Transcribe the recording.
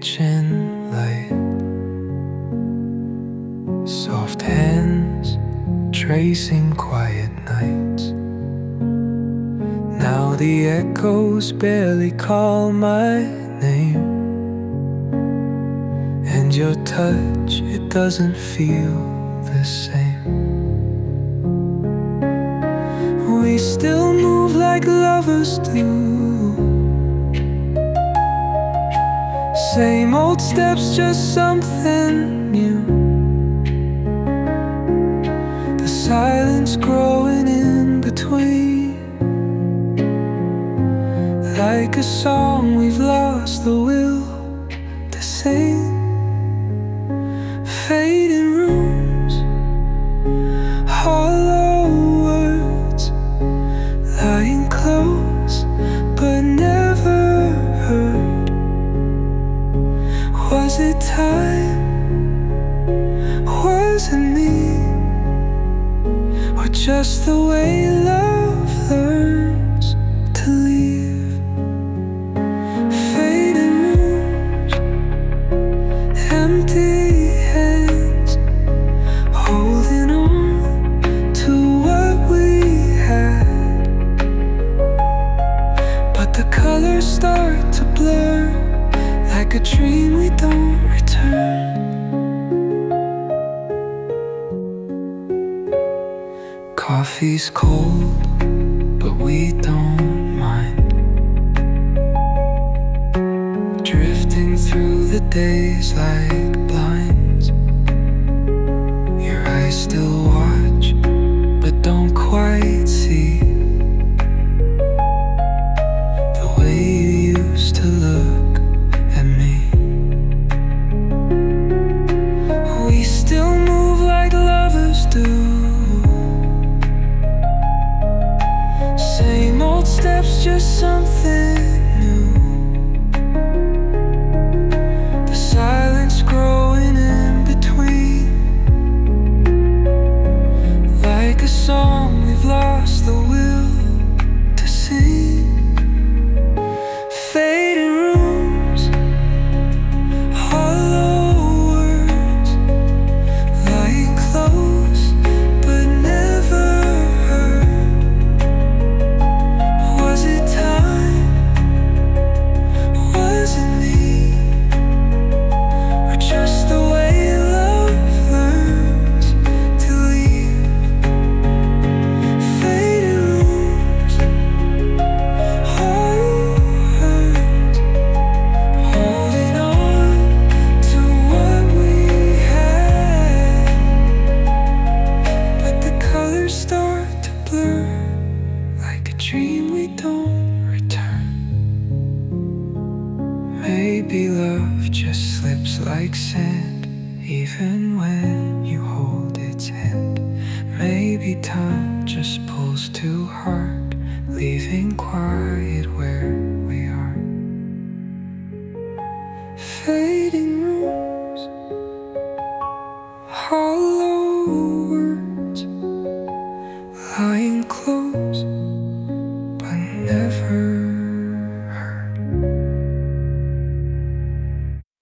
kitchen light, soft hands tracing quiet nights. Now the echoes barely call my name, and your touch, it doesn't feel the same. We still move like lovers do, same old steps, just something new. The silence growing in between, like a song we've lost the will to sing. Fading rooms, hollow words, lying close but never heard. Was it time? Was it me? Or just the way love learns to leave? Fading rooms, empty hands, holding on to what we had. But the colors start to blur, like a dream we don't return. Coffee's cold, but we don't mind, drifting through the days like blinds. Your eyes still watch, but don't quite see the way you used to look at me. We still move like lovers do, same old steps, just something new. The silence growing in between, like a song we've lost the will to sing. Fading rooms, hollow words, lying close but never heard. Was it time? Was it me? Or just the way love learns to leave? Fading rooms, hollow words, holding on to what we had. But the colors start to blur, like a dream we don't return. Maybe love just slips like sand, even when you hold its hand. Maybe time just pulls too hard, leaving quiet where we are. Fading